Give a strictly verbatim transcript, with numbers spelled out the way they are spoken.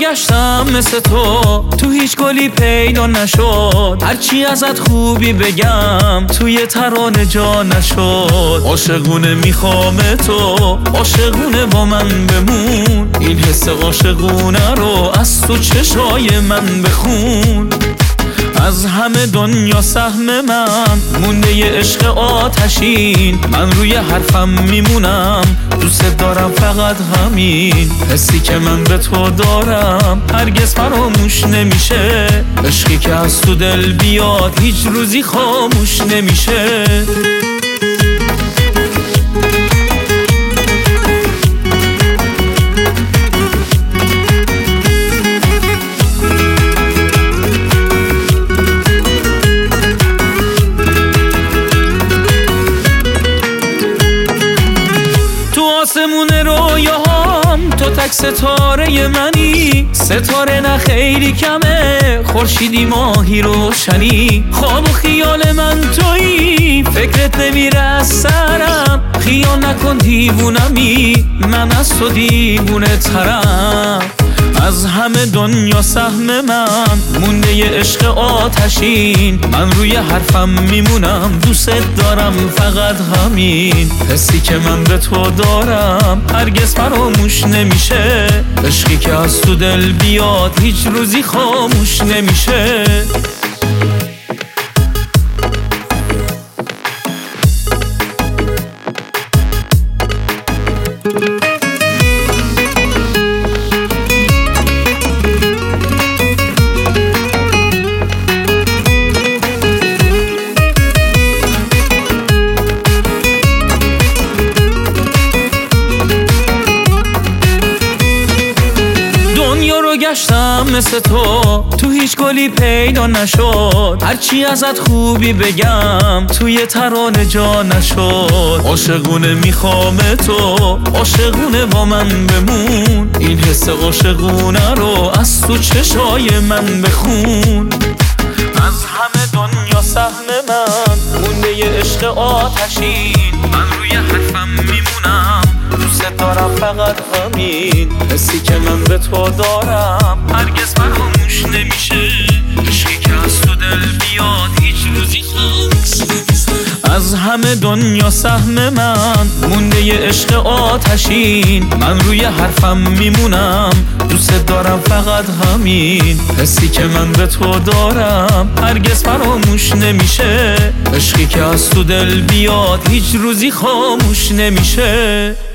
گشتم مثل تو، تو هیچ گلی پیدا نشد. هرچی ازت خوبی بگم توی ترانه جا نشد. عاشقونه میخوام تو، عاشقونه با من بمون. این حس عاشقونه رو از تو چشای من بخون. از همه دنیا سهم من مونده ی عشق آتشین. من روی حرفم میمونم، دوست دارم فقط همین. حسی که من به تو دارم هرگز فراموش نمیشه. عشقی که از تو دل بیاد هیچ روزی خاموش نمیشه. آسمون رویاهام تو تک ستاره منی. ستاره نه خیلی کمه، خورشیدی ماهی روشنی. خواب و خیال من تویی، فکرت نمیره از سرم. خیال نکن دیوونمی، من از تو دیوونه ترم. از همه دنیا سهم من مونده ی عشق آتشین. من روی حرفم میمونم، دوست دارم فقط همین. حسی که من به تو دارم هرگز فراموش نمیشه. عشقی که از تو دل بیاد هیچ روزی خاموش نمیشه. گشتم مثل تو، تو هیچ گلی پیدا نشد. هرچی ازت خوبی بگم توی ترانه جا نشد. عاشقونه میخوام تو، عاشقونه با من بمون. این حس عاشقونه رو از تو چشای من بخون. از همه دنیا سهم من مونده ی عشق آتشین. من روی حرفم میمونم، دوست دارم فقط همین. حسی که من به تو دارم هرگز فراموش نمیشه. عشقی که از تو دل بیاد هیچ روزی خاموش نمیشه. از همه دنیا سهم من مونده ی عشق آتشین. من روی حرفم میمونم، دوست دارم فقط همین. حسی که من به تو دارم هرگز فراموش نمیشه. عشقی که از تو دل بیاد هیچ روزی خاموش نمیشه.